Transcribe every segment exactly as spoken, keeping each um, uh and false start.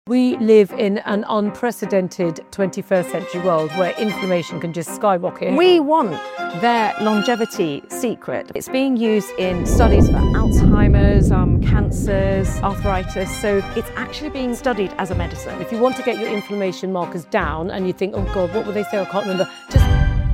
We live in an unprecedented twenty-first century world where inflammation can just skyrocket. We want their longevity secret. It's being used in studies for Alzheimer's, um, cancers, arthritis, so it's actually being studied as a medicine. If you want to get your inflammation markers down and you think, oh God, what will they say? I can't remember. Just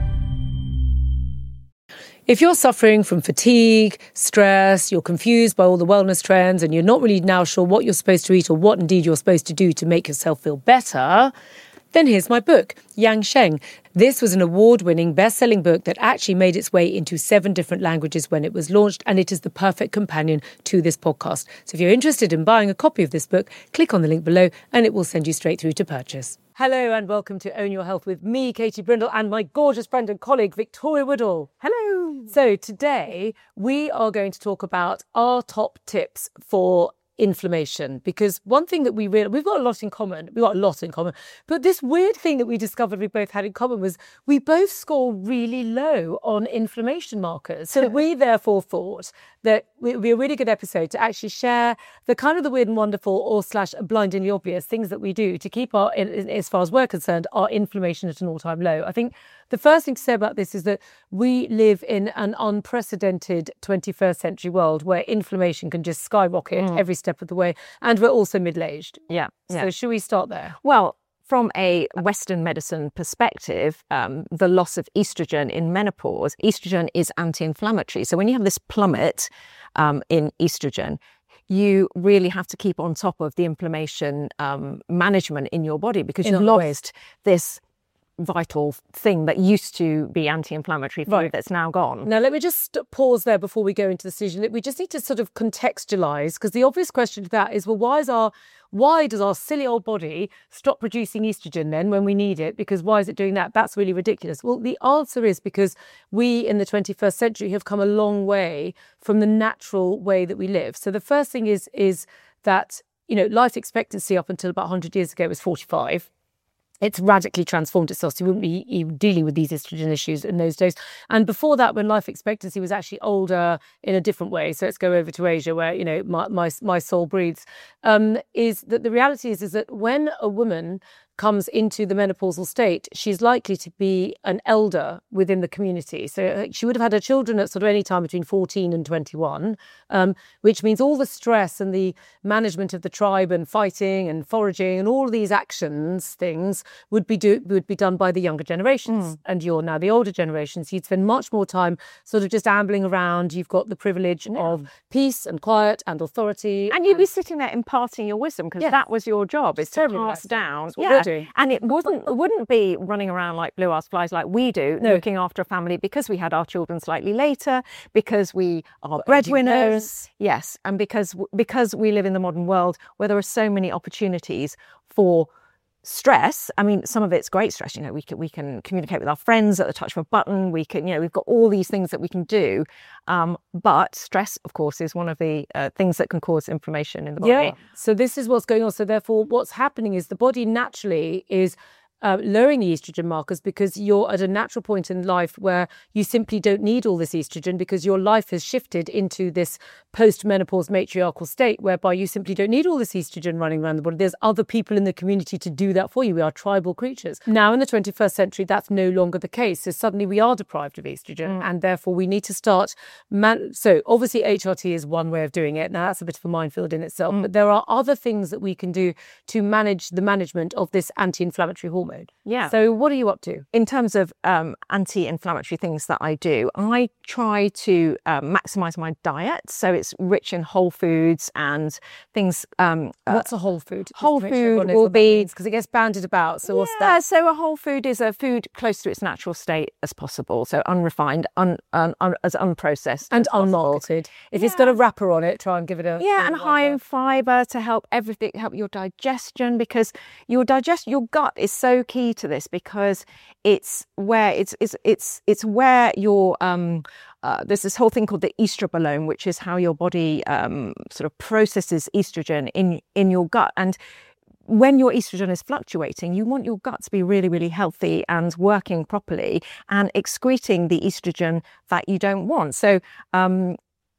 If you're suffering from fatigue, stress, you're confused by all the wellness trends and you're not really now sure what you're supposed to eat or what indeed you're supposed to do to make yourself feel better, then here's my book, Yang Sheng. This was an award-winning, best-selling book that actually made its way into seven different languages when it was launched, and it is the perfect companion to this podcast. So if you're interested in buying a copy of this book, click on the link below and it will send you straight through to purchase. Hello and welcome to Own Your Health with me, Katie Brindle, and my gorgeous friend and colleague, Victoria Woodall. Hello. So today we are going to talk about our top tips for inflammation, because one thing that we really, we've got a lot in common, we've got a lot in common, but this weird thing that we discovered we both had in common was we both score really low on inflammation markers. So we therefore thought that it would be a really good episode to actually share the kind of the weird and wonderful or slash blindingly obvious things that we do to keep our, as far as we're concerned, our inflammation at an all-time low. I think the first thing to say about this is that we live in an unprecedented twenty-first century world where inflammation can just skyrocket mm. every step of the way, and we're also middle-aged. Yeah. yeah. So should we start there? Well, from a Western medicine perspective, um, the loss of estrogen in menopause, estrogen is anti-inflammatory. So when you have this plummet um, in estrogen, you really have to keep on top of the inflammation um, management in your body, because you've lost this vital thing that used to be anti-inflammatory food right. that's now gone. Now, let me just pause there before we go into the decision. We just need to sort of contextualise, because the obvious question to that is, well, why is our why does our silly old body stop producing estrogen then when we need it? Because why is it doing that? That's really ridiculous. Well, the answer is because we in the twenty-first century have come a long way from the natural way that we live. So the first thing is is that, you know, life expectancy up until about one hundred years ago was forty-five. It's radically transformed itself, so you wouldn't be even dealing with these estrogen issues in those days. And before that, when life expectancy was actually older in a different way, so let's go over to Asia where, you know, my my, my soul breathes, um, is that the reality is, is that when a woman comes into the menopausal state, she's likely to be an elder within the community. So she would have had her children at sort of any time between fourteen and twenty-one, um, which means all the stress and the management of the tribe and fighting and foraging and all these actions, things would be do, would be done by the younger generations. Mm. And you're now the older generations. You'd spend much more time sort of just ambling around. You've got the privilege yeah. of peace and quiet and authority. And you'd and, be sitting there imparting your wisdom, because yes. that was your job, is to pass down. Yeah. And it wasn't it wouldn't be running around like blue-ass flies like we do, no. looking after a family, because we had our children slightly later, because we are breadwinners. Yes, and because because we live in the modern world where there are so many opportunities for stress. I mean, some of it's great stress. You know, we can we can communicate with our friends at the touch of a button. We can, you know, we've got all these things that we can do. Um, but stress, of course, is one of the uh, things that can cause inflammation in the body. Yeah. So this is what's going on. So therefore, what's happening is the body naturally is Uh, lowering the estrogen markers, because you're at a natural point in life where you simply don't need all this estrogen, because your life has shifted into this post-menopause matriarchal state whereby you simply don't need all this estrogen running around the body. There's other people in the community to do that for you. We are tribal creatures. Now in the twenty-first century, that's no longer the case. So suddenly we are deprived of estrogen mm. and therefore we need to start. Man- so obviously H R T is one way of doing it. Now that's a bit of a minefield in itself, mm. but there are other things that we can do to manage the management of this anti-inflammatory hormone. Mode. Yeah. So what are you up to? In terms of um, anti-inflammatory things that I do, I try to uh, maximise my diet. So it's rich in whole foods and things. Um, What's uh, a whole food? Whole food will be... Because it gets banded about. So yeah, what's that? So a whole food is a food close to its natural state as possible. So unrefined, un, un, un, as unprocessed. And unmalted. If yeah. it's got a wrapper on it, try and give it a... Yeah, and high in fibre to help everything, help your digestion, because your digest, your gut is so key to this, because it's where it's it's it's it's where your um uh, there's this whole thing called the estrobolome, which is how your body um sort of processes estrogen in in your gut. And when your estrogen is fluctuating, you want your gut to be really, really healthy and working properly and excreting the estrogen that you don't want. So um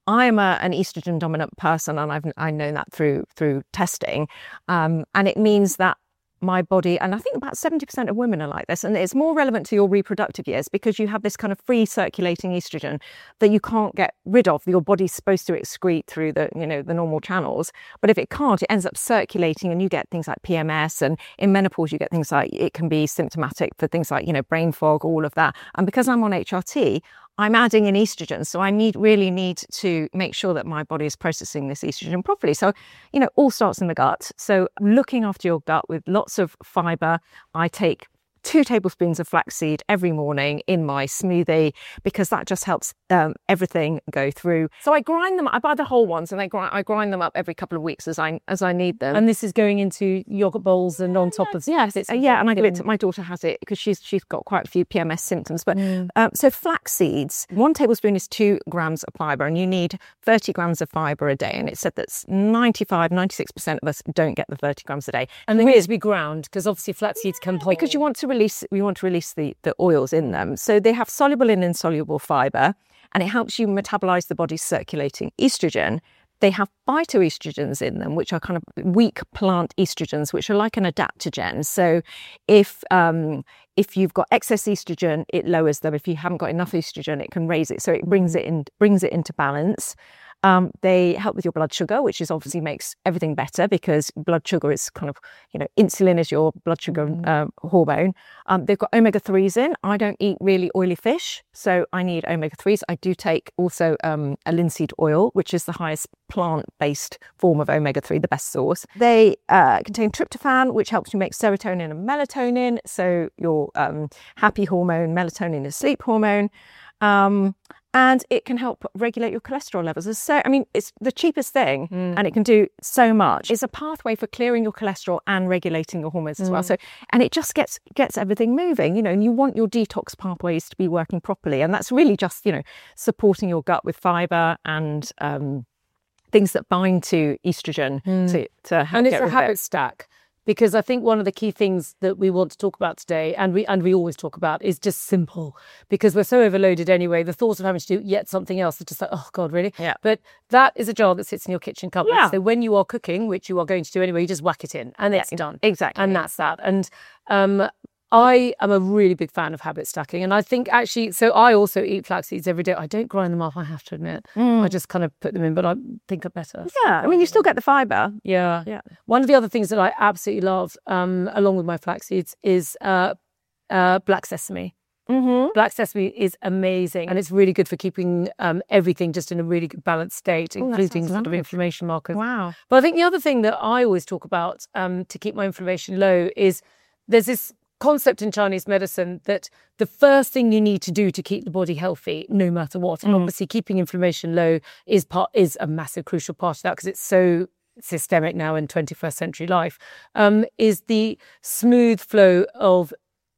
I am a, an estrogen dominant person, and I've I know that through through testing, um, and it means that my body, and I think about seventy percent of women are like this, and it's more relevant to your reproductive years because you have this kind of free circulating estrogen that you can't get rid of. Your body's supposed to excrete through the, you know, the normal channels, but if it can't, it ends up circulating, and you get things like P M S, and in menopause you get things like, it can be symptomatic for things like, you know, brain fog, all of that. And because I'm on H R T, I'm adding in estrogen, so I need really need to make sure that my body is processing this estrogen properly. So, you know, all starts in the gut. So looking after your gut with lots of fibre. I take two tablespoons of flaxseed every morning in my smoothie because that just helps um, everything go through. So I grind them. I buy the whole ones, and I grind, I grind them up every couple of weeks as I as I need them. And this is going into yogurt bowls and on top of yes, it's, uh, yeah. And I give it to my daughter has it because she's she's got quite a few P M S symptoms. But mm. um, so flax seeds, one tablespoon is two grams of fibre, and you need thirty grams of fibre a day. And it's said that ninety-five, ninety-six percent of us don't get the thirty grams a day. And they need to be ground because obviously flax seeds can pop. Because you want to release we want to release the the oils in them. So they have soluble and insoluble fibre, and it helps you metabolize the body's circulating estrogen. They have phytoestrogens in them, which are kind of weak plant estrogens, which are like an adaptogen. So if um, if you've got excess estrogen, it lowers them. If you haven't got enough estrogen, it can raise it. So it brings it in, brings it into balance. Um, they help with your blood sugar, which is obviously makes everything better because blood sugar is kind of, you know, insulin is your blood sugar um, hormone. Um, they've got omega threes in. I don't eat really oily fish, so I need omega threes. I do take also um, a linseed oil, which is the highest plant-based form of omega three, the best source. They uh, contain tryptophan, which helps you make serotonin and melatonin. So your um, happy hormone, melatonin is sleep hormone. Um, and it can help regulate your cholesterol levels. So, I mean, it's the cheapest thing mm. and it can do so much. It's a pathway for clearing your cholesterol and regulating your hormones as mm. well. So, and it just gets gets everything moving, you know, and you want your detox pathways to be working properly. And that's really just, you know, supporting your gut with fibre and um, things that bind to estrogen mm. to, to help. And it's get a rid habit of it. stack. Because I think one of the key things that we want to talk about today, and we and we always talk about, is just simple. Because we're so overloaded anyway, the thought of having to do yet something else is just like, oh God, really? Yeah. But that is a jar that sits in your kitchen cupboard. Yeah. So when you are cooking, which you are going to do anyway, you just whack it in and it's yeah, done. Exactly. And that's that. And um, I am a really big fan of habit stacking. And I think actually, so I also eat flax seeds every day. I don't grind them up, I have to admit. Mm. I just kind of put them in, but I think I'm better. Yeah, I mean, you still get the fibre. Yeah. Yeah. One of the other things that I absolutely love, um, along with my flax seeds, is uh, uh, black sesame. Mm-hmm. Black sesame is amazing, and it's really good for keeping um, everything just in a really good balanced state, Ooh, including sort of inflammation markers. Wow. But I think the other thing that I always talk about um, to keep my inflammation low is there's this concept in Chinese medicine that the first thing you need to do to keep the body healthy, no matter what, and mm. obviously keeping inflammation low is part is a massive crucial part of that because it's so systemic now in twenty-first century life, um, is the smooth flow of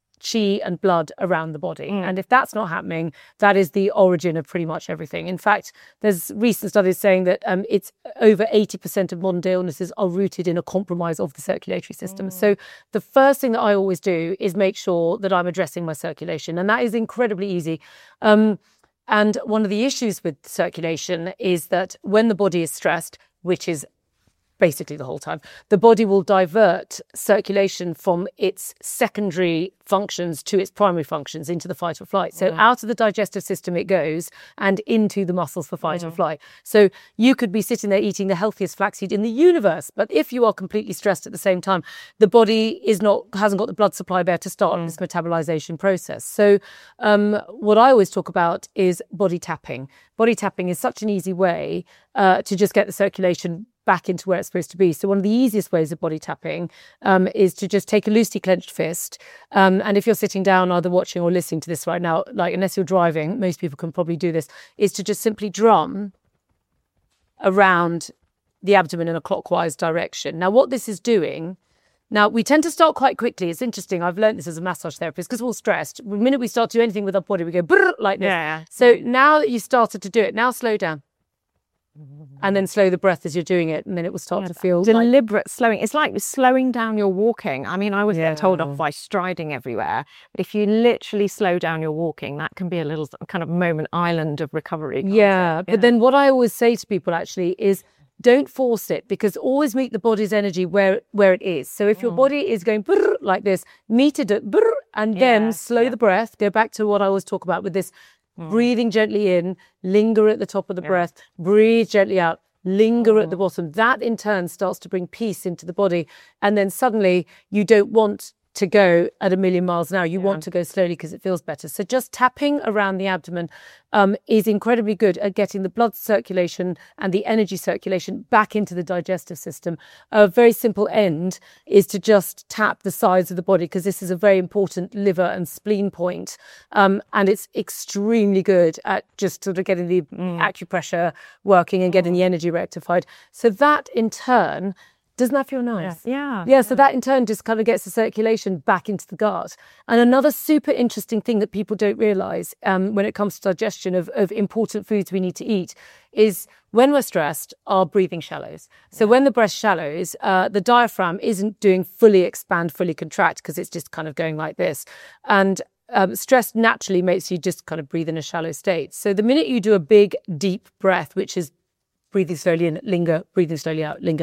chi and blood around the body. Mm. And if that's not happening, that is the origin of pretty much everything. In fact, there's recent studies saying that um, it's over eighty percent of modern day illnesses are rooted in a compromise of the circulatory system. Mm. So the first thing that I always do is make sure that I'm addressing my circulation. And that is incredibly easy. Um, and one of the issues with circulation is that when the body is stressed, which is basically the whole time, the body will divert circulation from its secondary functions to its primary functions into the fight or flight. So mm. out of the digestive system it goes and into the muscles for fight mm. or flight. So you could be sitting there eating the healthiest flaxseed in the universe, but if you are completely stressed at the same time, the body is not hasn't got the blood supply there to start mm. this metabolization process. So um, what I always talk about is body tapping. Body tapping is such an easy way uh, to just get the circulation back into where it's supposed to be. So one of the easiest ways of body tapping um, is to just take a loosely clenched fist. Um, and if you're sitting down, either watching or listening to this right now, like unless you're driving, most people can probably do this, is to just simply drum around the abdomen in a clockwise direction. Now, what this is doing, now we tend to start quite quickly. It's interesting. I've learned this as a massage therapist because we're all stressed. The minute we start to do anything with our body, we go brrr, like this. Yeah. So now that you started to do it, now slow down. and then slow the breath as you're doing it, and then it will start Yeah, to feel deliberate like... slowing. It's like slowing down your walking. I mean, I was Yeah. told off by striding everywhere, but if you literally slow down your walking, that can be a little kind of moment island of recovery. can't Yeah, it? but then what I always say to people actually is don't force it, because always meet the body's energy where where it is. So if your body is going brrr, like this, meet it at brrr, and then Yes, slow yeah. the breath. Go back to what I always talk about with this breathing gently in, linger at the top of the breath, breathe gently out, linger at the bottom. That in turn starts to bring peace into the body. And then suddenly you don't want to go at a million miles an hour. You want to go slowly because it feels better. So just tapping around the abdomen um, is incredibly good at getting the blood circulation and the energy circulation back into the digestive system. A very simple end is to just tap the sides of the body, because this is a very important liver and spleen point. Um, and it's extremely good at just sort of getting the mm. acupressure working and getting mm. the energy rectified. So that in turn, doesn't that feel nice? Yeah. yeah. Yeah, so that in turn just kind of gets the circulation back into the gut. And another super interesting thing that people don't realise um, when it comes to digestion of, of important foods we need to eat is when we're stressed, our breathing shallows. So yeah. when the breath shallows, uh, the diaphragm isn't doing fully expand, fully contract, because it's just kind of going like this. And Um, stress naturally makes you just kind of breathe in a shallow state. So the minute you do a big, deep breath, which is breathing slowly in, linger, breathing slowly out, linger,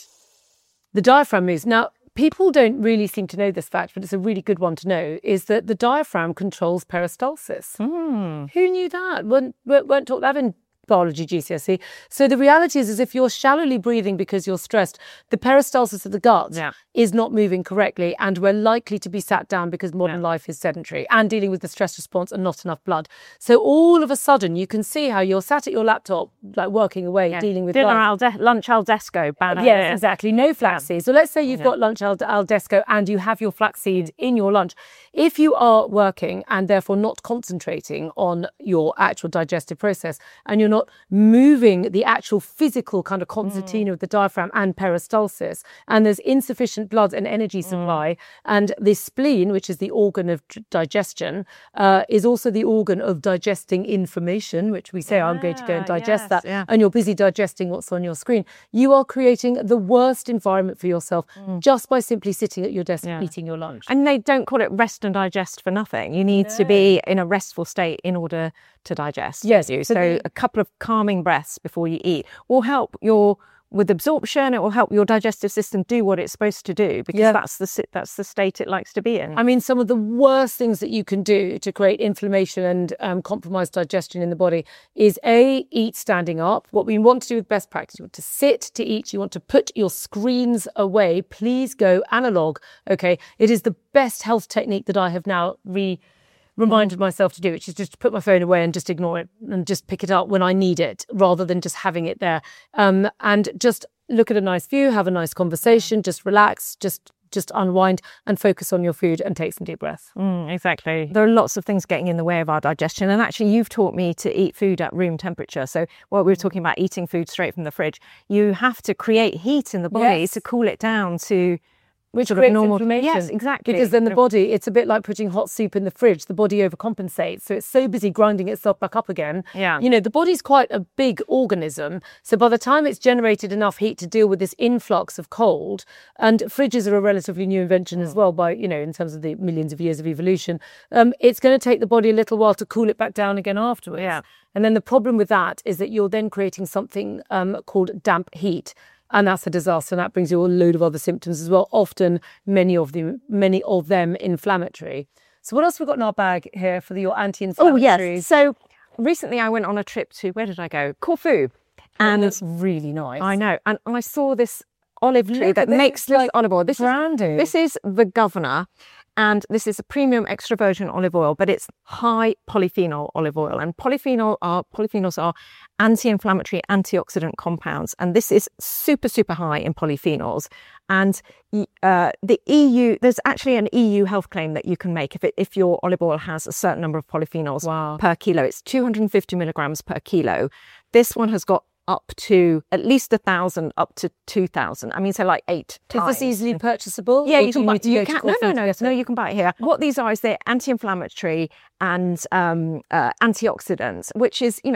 the diaphragm moves. Now, people don't really seem to know this fact, but it's a really good one to know, is that the diaphragm controls peristalsis. Mm. Who knew that? Weren't, weren't taught that in biology G C S E. So the reality is, is if you're shallowly breathing because you're stressed, the peristalsis of the gut yeah. is not moving correctly, and we're likely to be sat down because modern yeah. life is sedentary and dealing with the stress response and not enough blood. So all of a sudden you can see how you're sat at your laptop, like working away, yeah. dealing with dinner life. al de- lunch al desco. Yes, yeah, exactly. No flax seeds. So let's say you've yeah. got lunch al, al desco and you have your flax seeds in your lunch. If you are working and therefore not concentrating on your actual digestive process, and you're not moving the actual physical kind of concertina mm. of the diaphragm and peristalsis, and there's insufficient blood and energy supply, mm. and the spleen, which is the organ of digestion, uh, is also the organ of digesting information, which we say, yeah, I'm going to go and digest yes, that, yeah. and you're busy digesting what's on your screen. You are creating the worst environment for yourself mm. just by simply sitting at your desk yeah. eating your lunch. And they don't call it rest and digest for nothing. You need no. to be in a restful state in order to digest. Yes. You. So, so the, a couple of calming breaths before you eat will help your with absorption. It will help your digestive system do what it's supposed to do, because yeah. that's the that's the state it likes to be in. I mean, some of the worst things that you can do to create inflammation and um, compromise digestion in the body is A, eat standing up. What we want to do with best practice, you want to sit to eat, you want to put your screens away. Please go analog. Okay, it is the best health technique that I have now re. reminded myself to do, which is just to put my phone away and just ignore it and just pick it up when I need it, rather than just having it there. Um, and just look at a nice view, have a nice conversation, just relax, just just unwind and focus on your food and take some deep breaths. Mm, exactly. There are lots of things getting in the way of our digestion. And actually, you've taught me to eat food at room temperature. So while we were talking about eating food straight from the fridge, you have to create heat in the body yes. to cool it down to... Which creates normal inflammation. Yes, exactly. Because then the body, it's a bit like putting hot soup in the fridge. The body overcompensates. So it's so busy grinding itself back up again. Yeah. You know, the body's quite a big organism. So by the time it's generated enough heat to deal with this influx of cold, and fridges are a relatively new invention as well by, you know, in terms of the millions of years of evolution, um, it's going to take the body a little while to cool it back down again afterwards. Yeah. And then the problem with that is that you're then creating something um, called damp heat. And that's a disaster. And that brings you a load of other symptoms as well. Often, many of them, many of them inflammatory. So what else have we got in our bag here for the, your anti-inflammatory? Oh, yes. So recently I went on a trip to, where did I go? Corfu. And it's really nice. I know. And I saw this olive tree Look that makes this like olive oil. This brandy. Is, this is the Governor. And this is a premium extra virgin olive oil, but it's high polyphenol olive oil. And polyphenol are, polyphenols are anti-inflammatory, antioxidant compounds. And this is super, super high in polyphenols. And uh, the E U, there's actually an E U health claim that you can make if it, if your olive oil has a certain number of polyphenols wow. per kilo. It's two hundred fifty milligrams per kilo. This one has got up to at least a thousand, up to two thousand. I mean, so like eight Is times. this easily purchasable? Yeah, you can buy. You can. No, no, no, no. It? You can buy it here. What these are is they're anti-inflammatory and um, uh, antioxidants, which is, you know,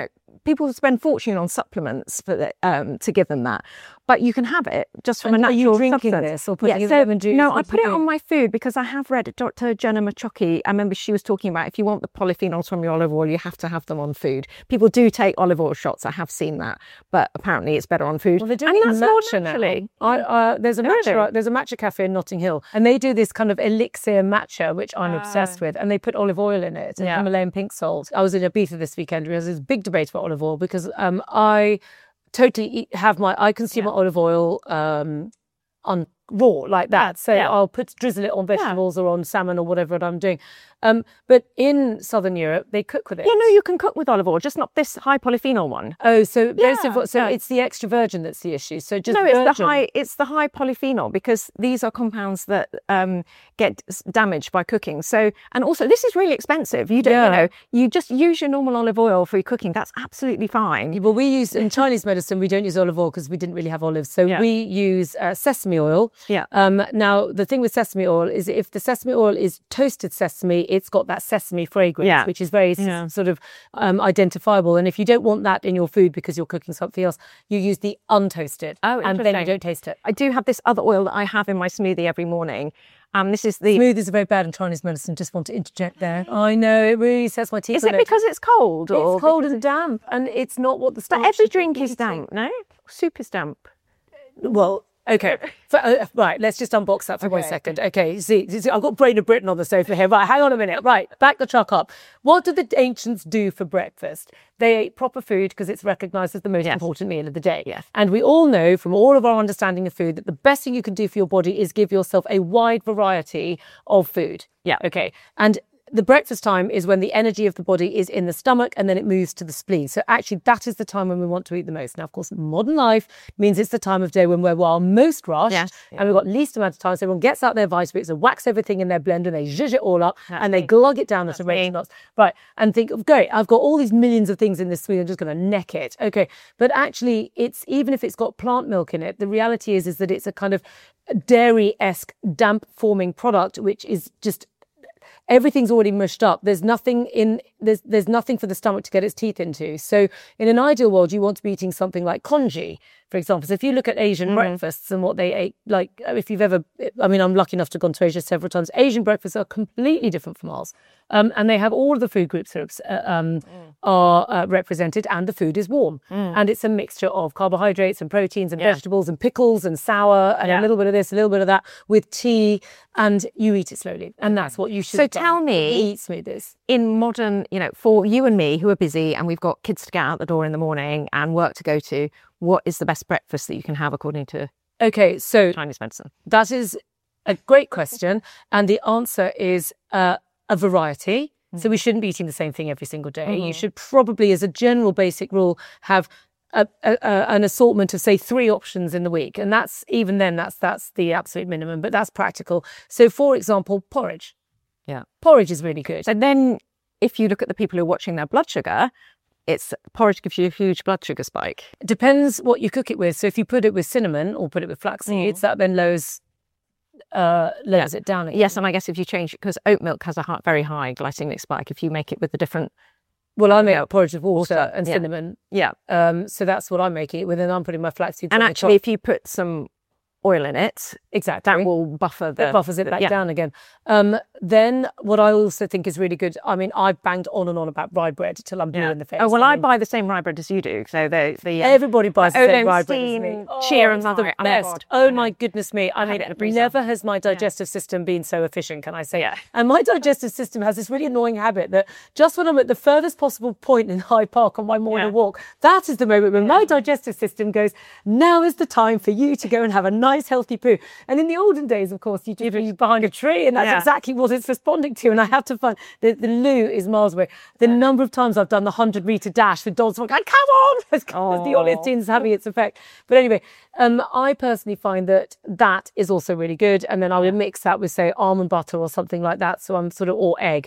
people spend fortune on supplements for the, um, to give them that. But you can have it just from and a natural are you drinking substance. this or putting yeah, it so, in lemon juice? No, What I do put you it do? on my food because I have read Doctor Jenna Machoki. I remember she was talking about if you want the polyphenols from your olive oil, you have to have them on food. People do take olive oil shots. I have seen that, but apparently it's better on food. Well, they're doing and it in that's more matcha naturally. now. I, uh, there's a Really? matcha. There's a matcha cafe in Notting Hill, and they do this kind of elixir matcha, which I'm Oh. obsessed with. And they put olive oil in it and Yeah. Himalayan pink salt. I was in Ibiza this weekend. There was this big debate about olive oil because um, I totally eat, have my I consume Yeah. my olive oil um, on raw like that. So yeah. I'll put drizzle it on vegetables or on salmon or whatever I'm doing. Um, but in Southern Europe, they cook with it. Yeah, no, you can cook with olive oil, just not this high polyphenol one. Oh, so most of Yeah, what, so yeah. it's the extra virgin that's the issue. So just No, it's the virgin. high. It's the high polyphenol because these are compounds that um, get s- damaged by cooking. So, and also this is really expensive. You don't, Yeah. you know, you just use your normal olive oil for your cooking. That's absolutely fine. Well, we use in Chinese medicine, we don't use olive oil because we didn't really have olives. So Yeah. we use uh, sesame oil. Yeah. Um, now, the thing with sesame oil is if the sesame oil is toasted sesame, it's got that sesame fragrance, Yeah. which is very s- Yeah. sort of um, identifiable. And if you don't want that in your food because you're cooking something else, you use the untoasted. Oh, and then you interesting. don't taste it. I do have this other oil that I have in my smoothie every morning. Um, this is the. Smoothies are very bad in Chinese medicine. Just want to interject there. I know, it really sets my teeth Is on it because it's cold? Or It's cold because and damp, and it's not what the But starch every should be drink is eating. damp, no? Soup is damp. Well, okay. For, uh, right, let's just unbox that for one Okay. second. Okay, see, see, I've got Brain of Britain on the sofa here. Right, hang on a minute. Right, back the truck up. What did the ancients do for breakfast? They ate proper food because it's recognised as the most Yes. important meal of the day. Yes. And we all know from all of our understanding of food that the best thing you can do for your body is give yourself a wide variety of food. Yeah. Okay. And the breakfast time is when the energy of the body is in the stomach and then it moves to the spleen. So actually that is the time when we want to eat the most. Now, of course, modern life means it's the time of day when we're well, most rushed Yes. and we've got least amount of time. So everyone gets out their Vitamix and whacks everything in their blender and they zhuzh it all up That's and they me. glug it down at a That's rate me. of knots. Right. And think, great, I've got all these millions of things in this smoothie. I'm just going to neck it. Okay. But actually, it's even if it's got plant milk in it, the reality is, is that it's a kind of dairy-esque damp forming product, which is just everything's already mushed up. There's nothing in there's there's nothing for the stomach to get its teeth into. So in an ideal world, you want to be eating something like congee, for example. So if you look at Asian Mm-hmm. breakfasts and what they ate, like if you've ever, I mean, I'm lucky enough to have gone to Asia several times. Asian breakfasts are completely different from ours, um, and they have all of the food groups that are, uh, um, Mm. are uh, represented, and the food is warm, and it's a mixture of carbohydrates and proteins and Yeah. vegetables and pickles and sour and Yeah. a little bit of this, a little bit of that with tea, and you eat it slowly, and that's what you should. So have done. tell me- eat smoothies. In modern, you know, for you and me who are busy and we've got kids to get out the door in the morning and work to go to, what is the best breakfast that you can have according to Okay, so Chinese medicine? that is a great question, and the answer is uh, a variety. So we shouldn't be eating the same thing every single day. You should probably, as a general basic rule, have a, a, a, an assortment of, say, three options in the week, and that's even then that's that's the absolute minimum, but that's practical. So, for example, porridge. Yeah. Porridge is really good. So then if you look at the people who are watching their blood sugar, it's porridge gives you a huge blood sugar spike. It depends what you cook it with. So if you put it with cinnamon or put it with flax seeds, that then lowers uh, lowers it down again. Yes, and I guess if you change it, because oat milk has a hi- very high glycemic spike, if you make it with a different, Well, I make porridge with water, Water, and yeah. cinnamon. yeah. Um, so that's what I'm making it with, and I'm putting my flax seeds And on the actually, top. if you put some oil in it, Exactly. that will buffer the... That buffers it back yeah. down again. Um, then what I also think is really good, I mean, I've banged on and on about rye bread till I'm blue Yeah. in the face. Oh, well, I mean, buy the same rye bread as you do. So the... the um, everybody buys the same Oatmeal rye bread as me. steam, cheer and it's the rye. Oh, my best. God. Oh, I my know. goodness me. I have mean, it in the freezer. never has my digestive system been so efficient, can I say? Yeah. And my digestive system has this really annoying habit that just when I'm at the furthest possible point in Hyde Park on my morning Yeah. walk, that is the moment when my digestive system goes, now is the time for you to go and have a nice healthy poo. And in the olden days, of course, you just be behind a tree, and that's Yeah. exactly what it's responding to. And I have to find the, the loo is miles away. The number of times I've done the hundred meter dash with dogs going, come on, because the Aw. oleotin is having its effect. But anyway, um, I personally find that that is also really good. And then I would mix that with, say, almond butter or something like that. So I'm sort of, or egg.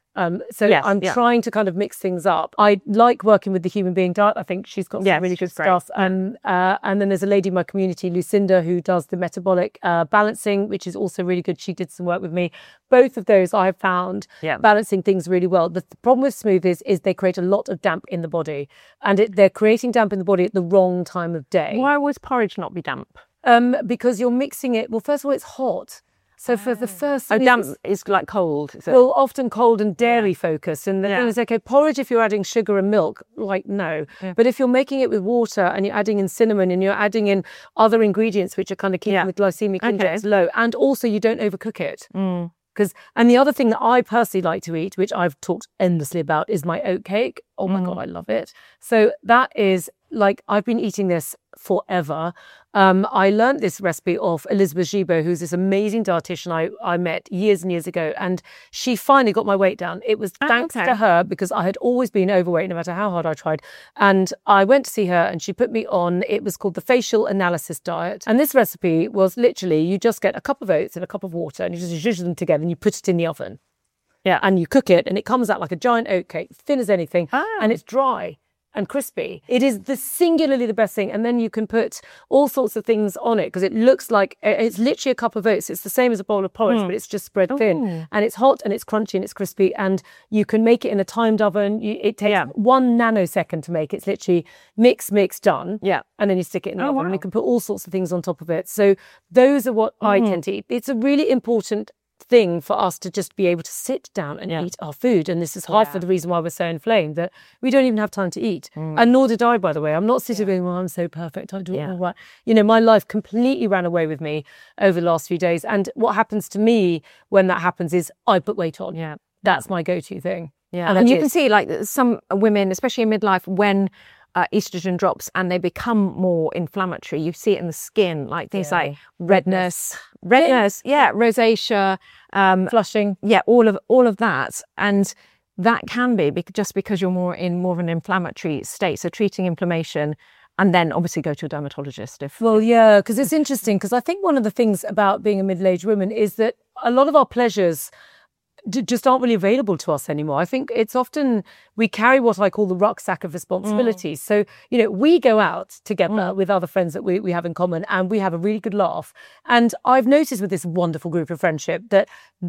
Um, so Yes, I'm yeah. trying to kind of mix things up. I like working with the human being diet. I think she's got some Yes, really good she's great. stuff. And uh, and then there's a lady in my community, Lucinda, who does the metabolic uh, balancing, which is also really good. She did some work with me. Both of those I've found Yeah. balancing things really well. The th- problem with smoothies is they create a lot of damp in the body, and it, they're creating damp in the body at the wrong time of day. Why would porridge not be damp? Um, because you're mixing it. Well, first of all, it's hot. So for the first Oh, thing, damp it's- is like cold. Is it? well, often cold and dairy focused. And the Yeah. thing is, okay, porridge, if you're adding sugar and milk, like, no. Yeah. But if you're making it with water and you're adding in cinnamon and you're adding in other ingredients which are kind of keeping Yeah. the glycemic Okay. index low, and also you don't overcook it. Mm. Because, and the other thing that I personally like to eat, which I've talked endlessly about, is my oat cake. Oh my Mm. God, I love it. So that is like, I've been eating this forever. Um, I learned this recipe off Elizabeth Gibault, who's this amazing dietitian I, I met years and years ago. And she finally got my weight down. It was Oh, thanks okay. to her, because I had always been overweight no matter how hard I tried. And I went to see her and she put me on, it was called the facial analysis diet. And this recipe was literally, you just get a cup of oats and a cup of water and you just zhuzh them together and you put it in the oven. Yeah. And you cook it and it comes out like a giant oat cake, thin as anything, Ah. and it's dry and crispy. It is the singularly the best thing. And then you can put all sorts of things on it because it looks like it's literally a cup of oats. It's the same as a bowl of porridge, Mm. but it's just spread thin. Ooh. And it's hot and it's crunchy and it's crispy. And you can make it in a timed oven. You, it takes Yeah. one nanosecond to make. It's literally mix, mix, done. Yeah. And then you stick it in the Oh, oven. And wow. you can put all sorts of things on top of it. So those are what I Mm. tend to eat. It's a really important thing for us to just be able to sit down and Yeah. eat our food. And this is half Yeah. of the reason why we're so inflamed, that we don't even have time to eat. Mm. And nor did I, by the way. I'm not sitting going, well, I'm so perfect. I do it Yeah. all right. You know, my life completely ran away with me over the last few days. And what happens to me when that happens is I put weight on. Yeah. That's my go-to thing. Yeah. And And, it you can is. see like some women, especially in midlife, when uh, estrogen drops and they become more inflammatory, you see it in the skin, like things Yeah. like redness, redness, yeah, rosacea, um, Flushing. yeah, all of all of that. And that can be bec- just because you're more in more of an inflammatory state. So treating inflammation, and then obviously go to a dermatologist if Well, yeah, because it's interesting, because I think one of the things about being a middle-aged woman is that a lot of our pleasures d- just aren't really available to us anymore. I think it's often we carry what I call the rucksack of responsibilities. So, you know, we go out together with other friends that we, we have in common and we have a really good laugh. And I've noticed with this wonderful group of friendship that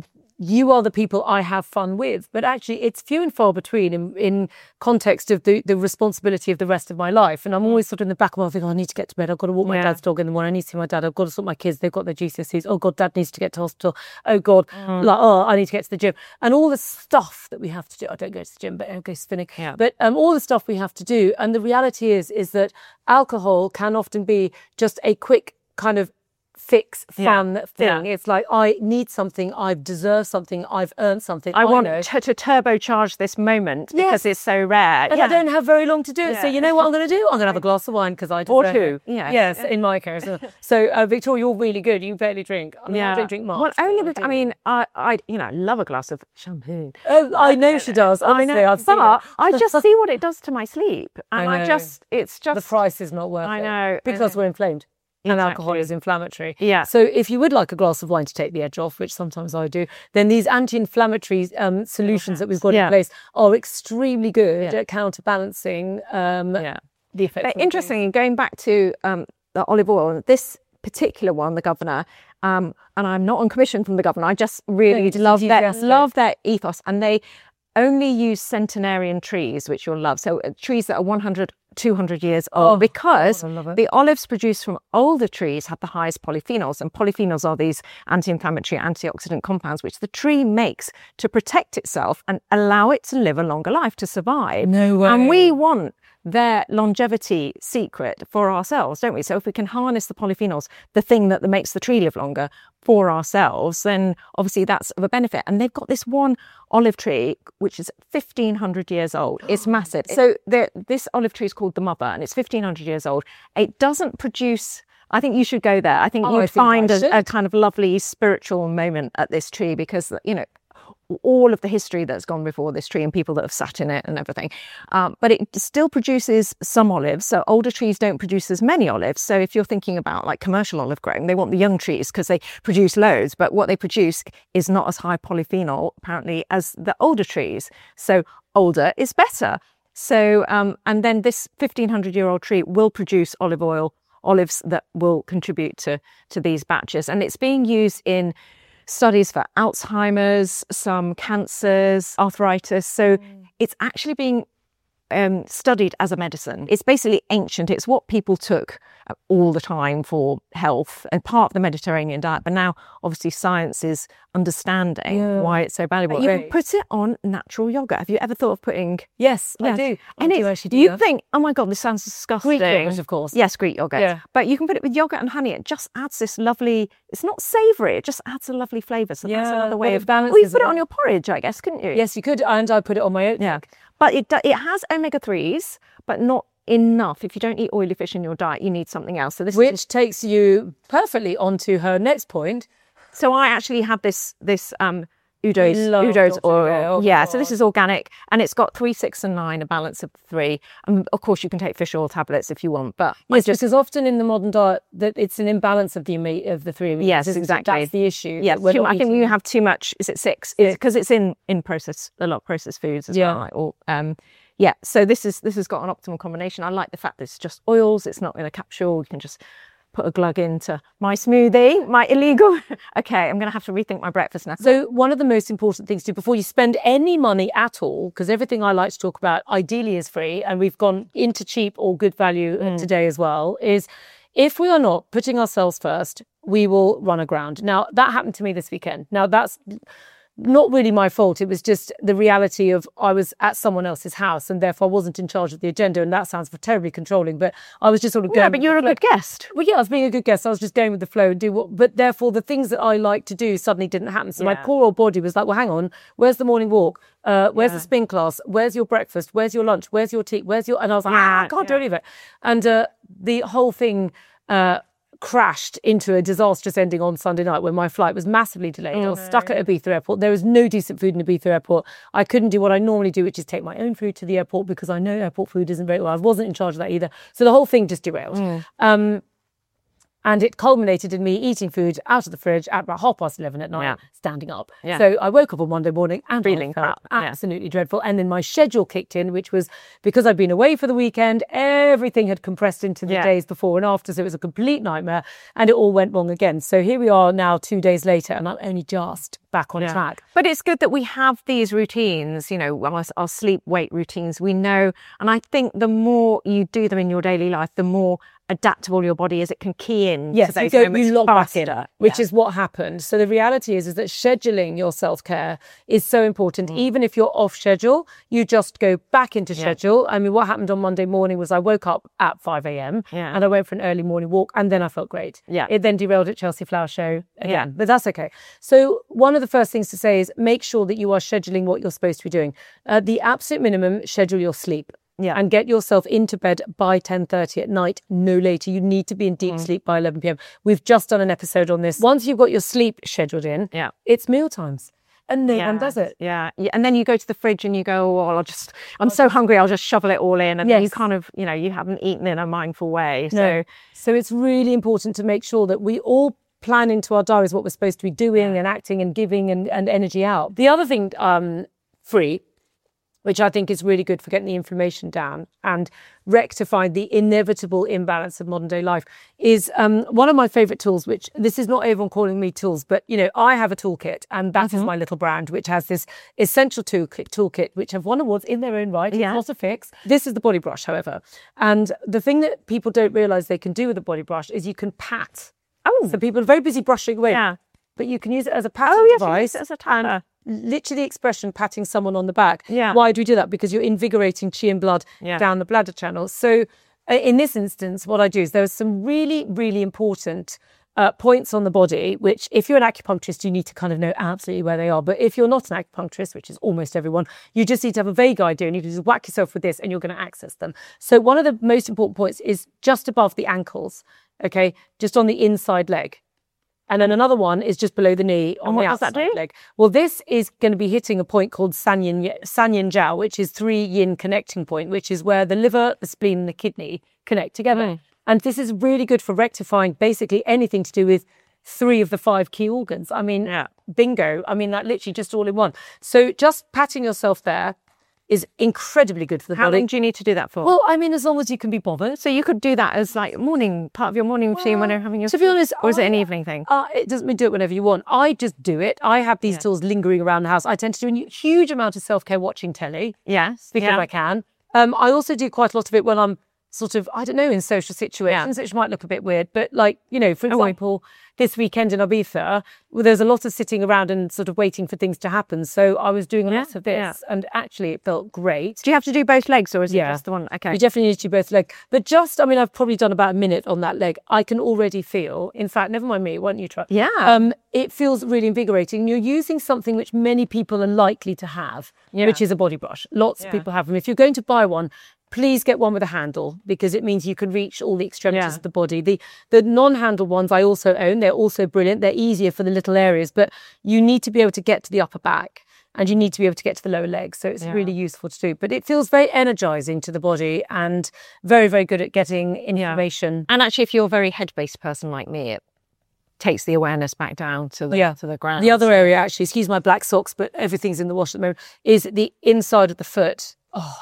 you are the people I have fun with, but actually it's few and far between in, in context of the, the responsibility of the rest of my life. And I'm always sort of in the back of my mind thinking, oh, I need to get to bed. I've got to walk my Yeah. dad's dog in the morning. I need to see my dad. I've got to sort my kids. They've got their G C S Es. Oh God, dad needs to get to hospital. Oh God, like, oh, I need to get to the gym. And all the stuff that we have to do. I don't go to the gym, but I go spinning. Yeah. But um, all the stuff we have to do. And the reality is, is that alcohol can often be just a quick kind of fix, fun Yeah. thing. Yeah. It's like, I need something, I've deserved something, I've earned something. I want know. to, to turbocharge this moment because it's so rare. And yeah. I don't have very long to do it. So Yeah. you know what I'm going to do? I'm going to have a glass of wine because I Or deserve two. it. Yeah. Yes, in my case. So uh, Victoria, you're really good. You barely drink. I mean, I don't drink much. Well, but only I with, I do. mean, I, I, you know, love a glass of champagne. Oh, I know she does. Honestly, I know, I've seen but it. I just see what it does to my sleep, and I I, know. just, it's just The price is not worth I it. know, I Because know. we're inflamed. And alcohol Exactly. is inflammatory. Yeah. So if you would like a glass of wine to take the edge off, which sometimes I do, then these anti-inflammatory um, solutions that we've got Yeah. in place are extremely good Yeah. at counterbalancing um, yeah. the effects. But of the interestingly, going back to um, the olive oil, this particular one, the Governor, um, and I'm not on commission from the Governor. I just really you're just love their enthusiastic. love their ethos, and they only use centenarian trees, which you'll love. So uh, trees that are one hundred, two hundred years old, Oh, because God, I love it. the olives produced from older trees have the highest polyphenols, and polyphenols are these anti-inflammatory, antioxidant compounds which the tree makes to protect itself and allow it to live a longer life, to survive. No way. And we want their longevity secret for ourselves, don't we? So if we can harness the polyphenols, the thing that makes the tree live longer, for ourselves, then obviously that's of a benefit. And they've got this one olive tree which is fifteen hundred years old. It's massive. So there- this olive tree is called the Mother, and it's fifteen hundred years old. It doesn't produce. I think you should go there. I think Oh, I you'd think I find a, a should. kind of lovely spiritual moment at this tree, because, you know, all of the history that's gone before this tree and people that have sat in it and everything. Um, but it still produces some olives. So older trees don't produce as many olives. So if you're thinking about like commercial olive growing, they want the young trees because they produce loads, but what they produce is not as high polyphenol apparently as the older trees. So older is better. So, um, and then this fifteen hundred year old tree will produce olive oil, olives that will contribute to, to these batches. And it's being used in studies for Alzheimer's, some cancers, arthritis. So mm. it's actually being um, studied as a medicine. It's basically ancient. It's what people took all the time for health and part of the Mediterranean diet. But now, obviously, science is understanding yeah. why it's so valuable. But you can put it on natural yogurt. Have you ever thought of putting? Yes, yes. I do. And I do actually do you that. think, oh my God, this sounds disgusting. Greek yogurt, of course. Yes, Greek yogurt. Yeah. But you can put it with yogurt and honey. It just adds this lovely, it's not savoury, it just adds a lovely flavour. So yeah, that's another way of balance. Or you put it on your porridge, I guess, couldn't you? Yes, you could. And I put it on my oat. Yeah. But it, it has omega threes, but not enough. If you don't eat oily fish in your diet, you need something else. So this Which is takes you perfectly onto her next point. So I actually have this this um Udo's Udo's oil. Oh, yeah, God. So this is organic and it's got three, six, and nine, a balance of three. And of course, you can take fish oil tablets if you want. But yes, just because often in the modern diet that it's an imbalance of the of the three. Yes, exactly. That's the issue. Yes, too, I think when you have too much. Is it six? Because it's, it's in in process a lot of processed foods as yeah. well. Like, or, um, yeah. So this is this has got an optimal combination. I like the fact that it's just oils. It's not in a capsule. You can just put a glug into my smoothie, my illegal. Okay, I'm going to have to rethink my breakfast now. So one of the most important things to do before you spend any money at all, because everything I like to talk about ideally is free, and we've gone into cheap or good value mm. today as well, is if we are not putting ourselves first, we will run aground. Now, that happened to me this weekend. Now, that's not really my fault. It was just the reality of I was at someone else's house and therefore I wasn't in charge of the agenda. And that sounds terribly controlling, but I was just sort of going. Yeah, but you're a good guest. Well, yeah, I was being a good guest. I was just going with the flow and do what, but therefore the things that I like to do suddenly didn't happen. So yeah. my poor old body was like, well, hang on, where's the morning walk? Uh, where's yeah. the spin class? Where's your breakfast? Where's your lunch? Where's your tea? Where's your, and I was like, yeah, ah, I can't yeah. do any of it. And uh, the whole thing, uh, crashed into a disastrous ending on Sunday night when my flight was massively delayed. Oh, I was no. stuck at Ibiza airport. There was no decent food in Ibiza airport. I couldn't do what I normally do, which is take my own food to the airport because I know airport food isn't very well. I wasn't in charge of that either. So the whole thing just derailed. Mm. Um, and it culminated in me eating food out of the fridge at about half past eleven at night, yeah. standing up. Yeah. So I woke up on Monday morning and feeling felt absolutely yeah. dreadful. And then my schedule kicked in, which was because I'd been away for the weekend, everything had compressed into the yeah. days before and after. So it was a complete nightmare and it all went wrong again. So here we are now two days later and I'm only just back on yeah. track. But it's good that we have these routines, you know, our, our sleep weight routines, we know. And I think the more you do them in your daily life, the more adaptable your body is. It can key in yes, to those you go, moments you lock faster, back in, which yeah. is what happened. So the reality is, is that scheduling your self-care is so important. Mm. Even if you're off schedule, you just go back into yeah. schedule. I mean, what happened on Monday morning was I woke up at five a.m. Yeah. and I went for an early morning walk and then I felt great. Yeah. It then derailed at Chelsea Flower Show again, yeah. but that's okay. So one of the first things to say is make sure that you are scheduling what you're supposed to be doing. Uh, the absolute minimum, schedule your sleep. Yeah. And get yourself into bed by ten thirty at night, no later. You need to be in deep mm. sleep by eleven p.m. We've just done an episode on this. Once you've got your sleep scheduled in, yeah. it's meal times. And no one does it. Yeah. yeah. And then you go to the fridge and you go, oh, well, I'll just, I'm so hungry, I'll just shovel it all in. And yes. then you kind of, you know, you haven't eaten in a mindful way. So, no. so it's really important to make sure that we all plan into our diaries what we're supposed to be doing and acting and giving and, and energy out. The other thing, um, free, which I think is really good for getting the inflammation down and rectifying the inevitable imbalance of modern day life, is um, one of my favourite tools, which this is not everyone calling me tools, but, you know, I have a toolkit and that mm-hmm. is my little brand, which has this essential toolkit, toolkit which have won awards in their own right. Yeah. It's not a fix. This is the body brush, however. And the thing that people don't realise they can do with a body brush is you can pat. Oh. So people are very busy brushing away. Yeah. But you can use it as a patting oh, yes, device. As a tapper. Literally the expression patting someone on the back. Yeah. Why do we do that? Because you're invigorating chi and blood yeah. down the bladder channel. So uh, in this instance, what I do is there are some really, really important uh, points on the body, which if you're an acupuncturist, you need to kind of know absolutely where they are. But if you're not an acupuncturist, which is almost everyone, you just need to have a vague idea and you can just whack yourself with this and you're going to access them. So one of the most important points is just above the ankles, okay, just on the inside leg. And then another one is just below the knee on and what the does that outside do? leg. Well, this is going to be hitting a point called Sanyin, Sanyin Jiao, which is three yin connecting point, which is where the liver, the spleen, and the kidney connect together. Mm. And this is really good for rectifying basically anything to do with three of the five key organs. I mean, yeah. bingo. I mean, that literally just all in one. So just patting yourself there is incredibly good for the How body. How long do you need to do that for? Well, I mean, as long as you can be bothered. So you could do that as like morning, part of your morning routine well, when you're having your... To be honest... Or is I, it an evening thing? Uh, it doesn't mean do it whenever you want. I just do it. I have these yeah. tools lingering around the house. I tend to do a huge amount of self-care watching telly. Yes. Because yeah. I can. Um, I also do quite a lot of it when I'm sort of, I don't know, in social situations, yeah. which might look a bit weird. But like, you know, for example, oh, this weekend in Ibiza, well, there's a lot of sitting around and sort of waiting for things to happen. So I was doing a yeah. lot of this yeah. and actually it felt great. Do you have to do both legs or is yeah. it just the one? Okay. You definitely need to do both legs. But just, I mean, I've probably done about a minute on that leg. I can already feel, in fact, never mind me, why don't you try? Yeah. Um, it feels really invigorating. You're using something which many people are likely to have, yeah. which is a body brush. Lots yeah. of people have them. If you're going to buy one, please get one with a handle because it means you can reach all the extremities yeah. of the body. The the non-handle ones I also own. They're also brilliant. They're easier for the little areas, but you need to be able to get to the upper back and you need to be able to get to the lower legs. So it's yeah. really useful to do. But it feels very energizing to the body and very, very good at getting information. Yeah. And actually, if you're a very head-based person like me, it takes the awareness back down to the, yeah. to the ground. The other area, actually, excuse my black socks, but everything's in the wash at the moment, is the inside of the foot. Oh,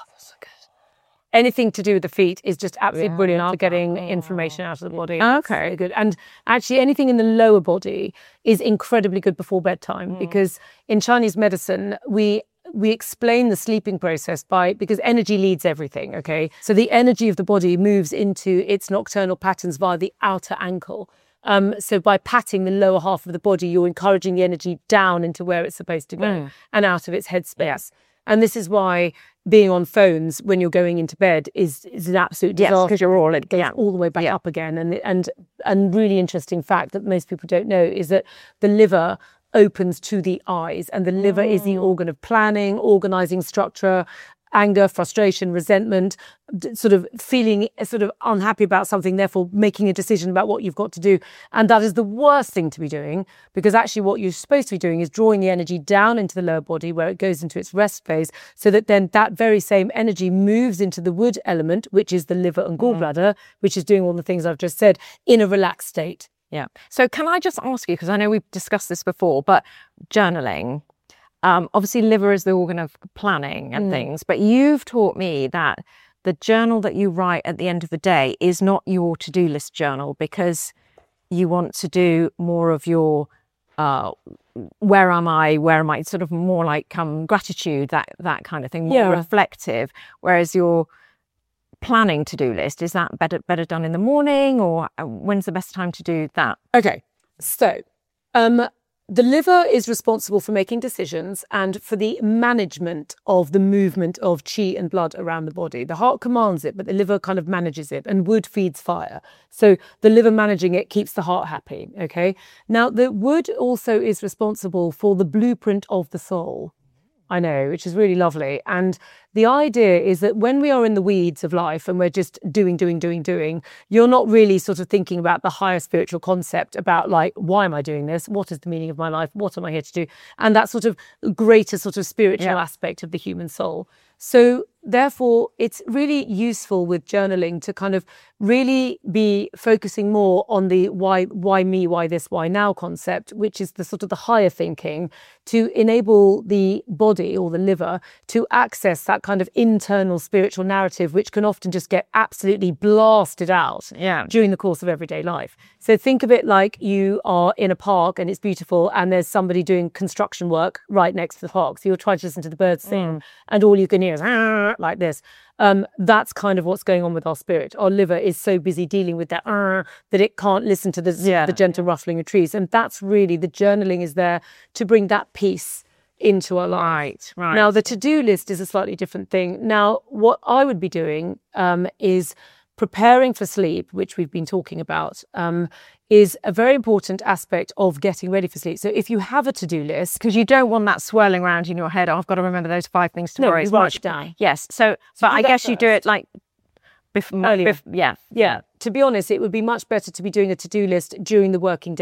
anything to do with the feet is just absolutely yeah, brilliant for getting that. information out of the body. Oh, okay. Really good. And actually anything in the lower body is incredibly good before bedtime mm. because in Chinese medicine, we we explain the sleeping process by, because energy leads everything, okay? So the energy of the body moves into its nocturnal patterns via the outer ankle. Um, so by patting the lower half of the body, you're encouraging the energy down into where it's supposed to go mm. and out of its headspace. Yeah. And this is why being on phones when you're going into bed is, is an absolute disaster. Yes, because you're all it goes yeah. all the way back yeah. up again. And and and really interesting fact that most people don't know is that the liver opens to the eyes, and the liver mm. is the organ of planning, organising structure, anger, frustration, resentment, sort of feeling sort of unhappy about something, therefore making a decision about what you've got to do. And that is the worst thing to be doing, because actually what you're supposed to be doing is drawing the energy down into the lower body where it goes into its rest phase, so that then that very same energy moves into the wood element, which is the liver and gallbladder, mm. which is doing all the things I've just said, in a relaxed state. Yeah. So can I just ask you, because I know we've discussed this before, but journaling, Um, obviously, liver is the organ of planning and mm. things, but you've taught me that the journal that you write at the end of the day is not your to-do list journal, because you want to do more of your uh, where am I, where am I, sort of more like um, gratitude, that that kind of thing, more yeah. reflective, whereas your planning to-do list, is that better better done in the morning, or when's the best time to do that? Okay, so... Um, The liver is responsible for making decisions and for the management of the movement of qi and blood around the body. The heart commands it, but the liver kind of manages it, and wood feeds fire. So the liver managing it keeps the heart happy, okay? Now, the wood also is responsible for the blueprint of the soul. I know, which is really lovely. And the idea is that when we are in the weeds of life and we're just doing, doing, doing, doing, you're not really sort of thinking about the higher spiritual concept about like, why am I doing this? What is the meaning of my life? What am I here to do? And that sort of greater sort of spiritual yeah. aspect of the human soul. So therefore, it's really useful with journaling to kind of really be focusing more on the why, why me, why this, why now concept, which is the sort of the higher thinking, to enable the body or the liver to access that kind of internal spiritual narrative, which can often just get absolutely blasted out yeah. during the course of everyday life. So think of it like you are in a park and it's beautiful and there's somebody doing construction work right next to the park. So you'll try to listen to the birds sing mm. and all you can hear is ah, like this. Um, that's kind of what's going on with our spirit. Our liver is so busy dealing with that uh, that it can't listen to the, yeah. the gentle ruffling of trees. And that's really, the journaling is there to bring that peace into our life. Right, right. Now, the to-do list is a slightly different thing. Now, what I would be doing um, is preparing for sleep, which we've been talking about, um, is a very important aspect of getting ready for sleep. So if you have a to-do list... Because you don't want that swirling around in your head, oh, I've got to remember those five things tomorrow. No, it's write it down. Yes, so, so but I guess first. You do it like... Before, Earlier. Bef- yeah. Yeah. To be honest, it would be much better to be doing a to-do list during the working day.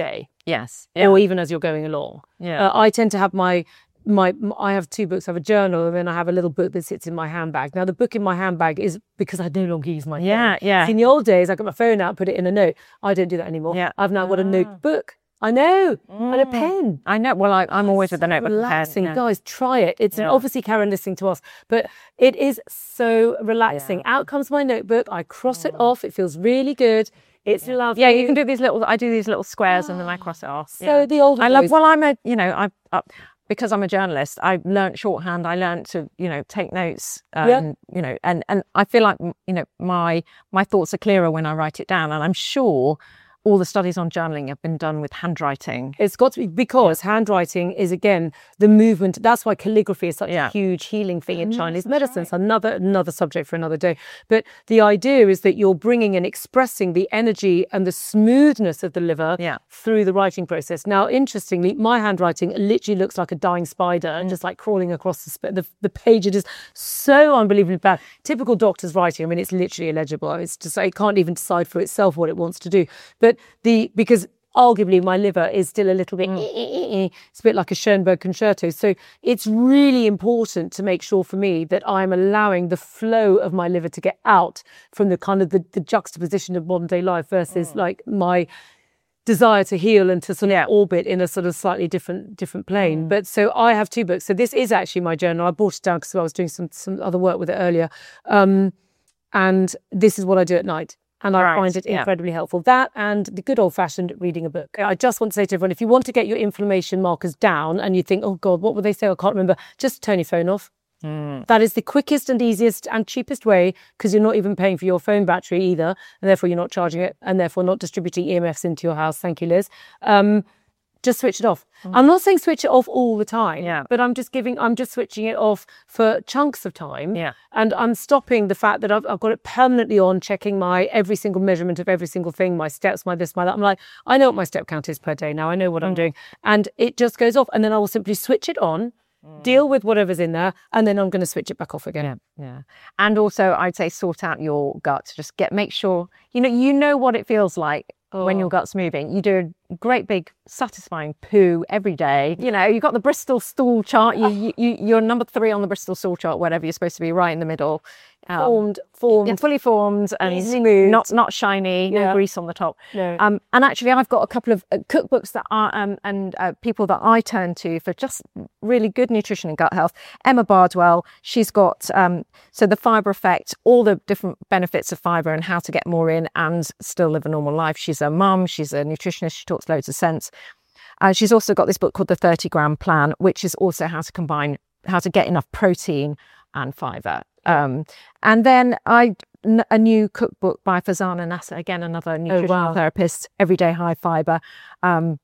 Yes. Yeah. or even as you're going along. Yeah. Uh, I tend to have my, my, I have two books. I have a journal and then I have a little book that sits in my handbag. Now, the book in my handbag is because I no longer use my phone. Yeah, yeah. See, in the old days, I got my phone out, put it in a note. I don't do that anymore. Yeah. I've now got a Ah. notebook. I know. Mm. And a pen. I know. Well, I, I'm always with a notebook and pen. Relaxing. Yeah. Guys, try it. It's Yeah. obviously Karen listening to us, but it is so relaxing. Yeah. Out comes my notebook. I cross it off. It feels really good. It's lovely. Yeah, you can do these little. I do these little squares and then I cross it off. So Yeah. the older I love. boys- Well, I'm a. You know, I. Uh, because I'm a journalist, I learnt shorthand. I learnt to, you know, take notes. Um, Yeah. You know, and and I feel like, you know, my my thoughts are clearer when I write it down. And I'm sure all the studies on journaling have been done with handwriting. It's got to be because handwriting is, again, the movement. That's why calligraphy is such Yeah. a huge healing thing in Yes, Chinese that's medicine. right. It's another another subject for another day. But the idea is that you're bringing and expressing the energy and the smoothness of the liver Yeah. through the writing process. Now, interestingly, my handwriting literally looks like a dying spider Mm. and just like crawling across the, sp- the the page. It is so unbelievably bad. Typical doctor's writing. I mean, it's literally illegible. It's just it can't even decide for itself what it wants to do. But the because arguably my liver is still a little bit, it's a bit like a Schoenberg concerto. So it's really important to make sure for me that I'm allowing the flow of my liver to get out from the kind of the, the juxtaposition of modern day life versus like my desire to heal and to sort of Yeah. orbit in a sort of slightly different different plane. But so I have two books. So this is actually my journal. I brought it down because I was doing some some other work with it earlier. Um, and this is what I do at night. And I Right, find it yeah. incredibly helpful. That and the good old-fashioned reading a book. I just want to say to everyone, if you want to get your inflammation markers down and you think, oh, God, what would they say? I can't remember. Just turn your phone off. Mm. That is the quickest and easiest and cheapest way because you're not even paying for your phone battery either. And therefore, you're not charging it and therefore not distributing E M Fs into your house. Thank you, Liz. Um, just switch it off. I'm not saying switch it off all the time, Yeah. but I'm just giving, I'm just switching it off for chunks of time. Yeah. And I'm stopping the fact that I've, I've got it permanently on, checking my every single measurement of every single thing, my steps, my this, my that. I'm like, I know what my step count is per day now. I know what I'm doing. And it just goes off. And then I will simply switch it on, deal with whatever's in there, and then I'm going to switch it back off again. Yeah, yeah. And also, I'd say sort out your gut. Just get, make sure, you know, you know what it feels like when Oh. your gut's moving. You do a great big satisfying poo every day. You know, you've got the Bristol stool chart. You, you, you, you're number three on the Bristol stool chart, whatever. You're supposed to be right in the middle. Um, Formed, formed. yeah, fully formed and Easily moved. not not shiny, no Yeah. grease on the top. No. Um, and actually, I've got a couple of uh, cookbooks that are um, and uh, people that I turn to for just really good nutrition and gut health. Emma Bardwell, she's got um, so the fibre effect, all the different benefits of fibre and how to get more in and still live a normal life. She's a mum, she's a nutritionist, she talks loads of sense. Uh, she's also got this book called The thirty gram Plan, which is also how to combine, how to get enough protein and fibre. Um, and then I, n- a new cookbook by Fazana Nasser, again, another nutritional wow. therapist, Everyday High Fibre. Um,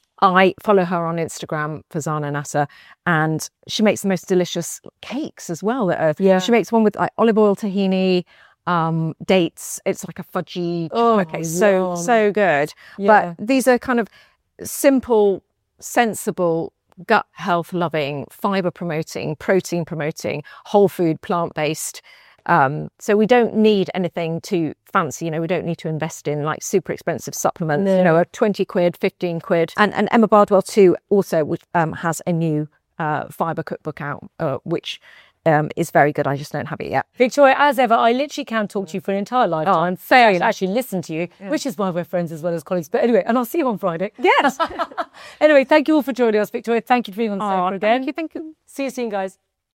I follow her on Instagram, Fazana Nasser, and she makes the most delicious cakes as well. That are, Yeah. She makes one with like olive oil, tahini, um, dates. It's like a fudgy Oh, chocolate cake. So, yum. so good. Yeah. But these are kind of simple, sensible, gut health loving, fiber promoting, protein promoting, whole food, plant based. Um, so we don't need anything too fancy. You know, we don't need to invest in like super expensive supplements. No. You know, a twenty quid, fifteen quid. And and Emma Bardwell too also which, um, has a new uh, fiber cookbook out, uh, which um, is very good. I just don't have it yet. Victoria, as ever, I literally can talk to you for an entire lifetime. Oh, fair to enough. actually listen to you, which is why we're friends as well as colleagues. But anyway, and I'll see you on Friday. Yes. Anyway, thank you all for joining us, Victoria. Thank you for being on the Oh, sofa again. thank you. Thank you. See you soon, guys.